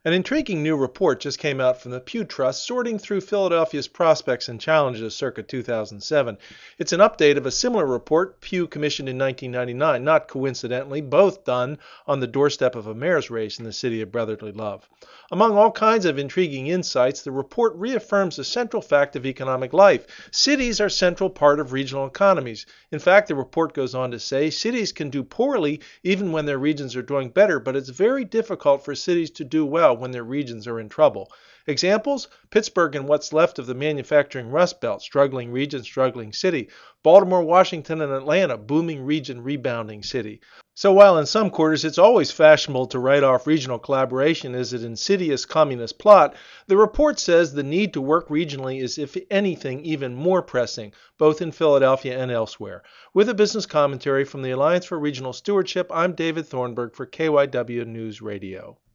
An intriguing new report just came out from the Pew Trust sorting through Philadelphia's prospects and challenges circa 2007. It's an update of a similar report Pew commissioned in 1999, not coincidentally, both done on the doorstep of a mayor's race in the city of brotherly love. Among all kinds of intriguing insights, the report reaffirms a central fact of economic life. Cities are a central part of regional economies. In fact, the report goes on to say cities can do poorly even when their regions are doing better, but it's very difficult for cities to do well when their regions are in trouble. Examples? Pittsburgh and what's left of the manufacturing Rust Belt, struggling region, struggling city. Baltimore, Washington, and Atlanta, booming region, rebounding city. So while in some quarters it's always fashionable to write off regional collaboration as an insidious communist plot, the report says the need to work regionally is, if anything, even more pressing, both in Philadelphia and elsewhere. With a business commentary from the Alliance for Regional Stewardship, I'm David Thornburg for KYW News Radio.